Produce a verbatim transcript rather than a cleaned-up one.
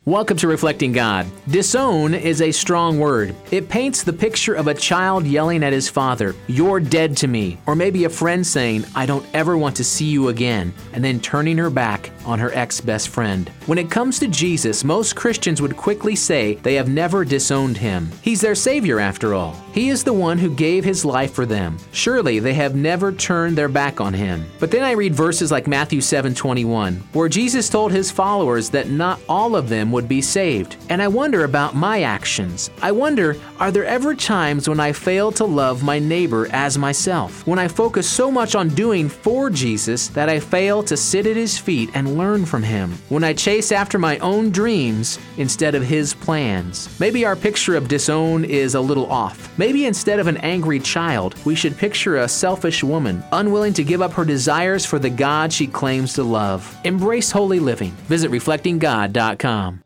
Welcome to Reflecting God. Disown is a strong word. It paints the picture of a child yelling at his father, "You're dead to me," or maybe a friend saying, "I don't ever want to see you again," and then turning her back on her ex-best friend. When it comes to Jesus, most Christians would quickly say they have never disowned him. He's their Savior after all. He is the one who gave his life for them. Surely they have never turned their back on him. But then I read verses like Matthew seven twenty-one, where Jesus told his followers that not all of them would be saved. And I wonder about my actions. I wonder, are there ever times when I fail to love my neighbor as myself? When I focus so much on doing for Jesus that I fail to sit at his feet and learn from him? When I chase after my own dreams instead of his plans? Maybe our picture of disown is a little off. Maybe instead of an angry child, we should picture a selfish woman, unwilling to give up her desires for the God she claims to love. Embrace holy living. Visit reflecting god dot com.